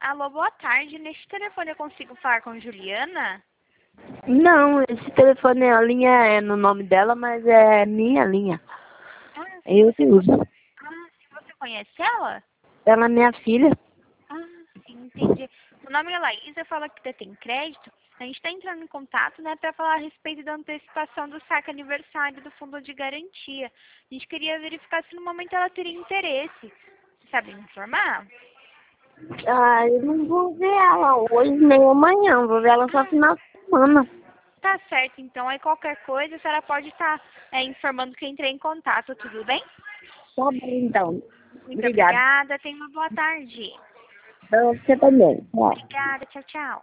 Alô, boa tarde. Neste telefone eu consigo falar com Juliana? Não, esse telefone, a linha é no nome dela, mas é minha linha. Ah, sim, Eu que uso. você conhece ela? Ela é minha filha. Ah, sim, entendi. O nome é Laísa, fala que detém crédito. A gente está entrando em contato, né, para falar a respeito da antecipação do saque aniversário do fundo de garantia. A gente queria verificar se no momento ela teria interesse. Você sabe me informar? Ah, eu não vou ver ela hoje nem amanhã. Vou ver ela só Ah, final de semana. tá certo. Então, aí qualquer coisa, a senhora pode estar informando que eu entrei em contato, tudo bem? Tá bom, então. Muito Obrigada. obrigada. Tenha uma boa tarde. Pra você também. Tchau. Obrigada. Tchau, tchau.